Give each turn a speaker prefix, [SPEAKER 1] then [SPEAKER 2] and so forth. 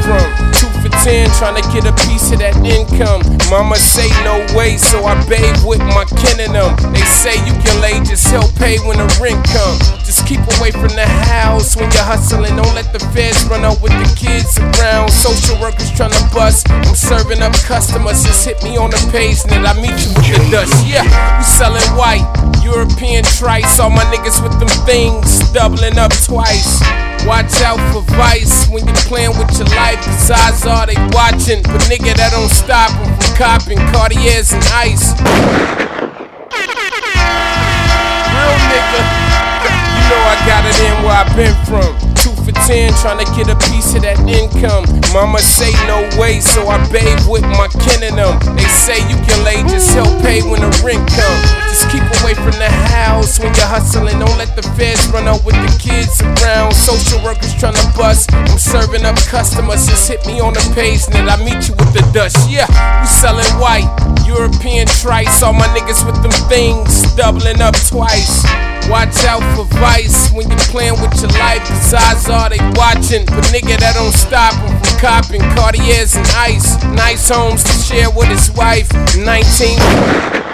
[SPEAKER 1] from. 2 for 10, trying to get a piece of that income. Mama say no way, so I bathe with my kin in them. They say you can lay, just help pay when the rent come. Just keep away from the house when you're hustling. Don't let the feds run up with the kids around. Social workers trying to bust. I'm serving up customers. Just hit me on the page and I meet you with the dust. Yeah, we selling white, European trice. All my niggas with them things, doubling up twice. Watch out for vice when you're playing with your life, cause eyes are they watching. But nigga, that don't stop them from copping Cartiers and ice. Real nigga, you know I got it in where I been from. 2 for 10, trying to get a piece of that income. Mama say no way, so I bathe with my kin in them. They say you can lay, just help pay when the rent come. Just keep away from the house when you're hustling. Don't let the feds run up with the kids around. Social workers trying to bust. I'm serving up customers. Just hit me on the page and I meet you with the dust. Yeah, we selling white, European trice. All my niggas with them things, doubling up twice. Watch out for vice when you're playing with your life, cause eyes are they watching. But nigga, that don't stop him from copping Cartiers and ice. Nice homes to share with his wife. 19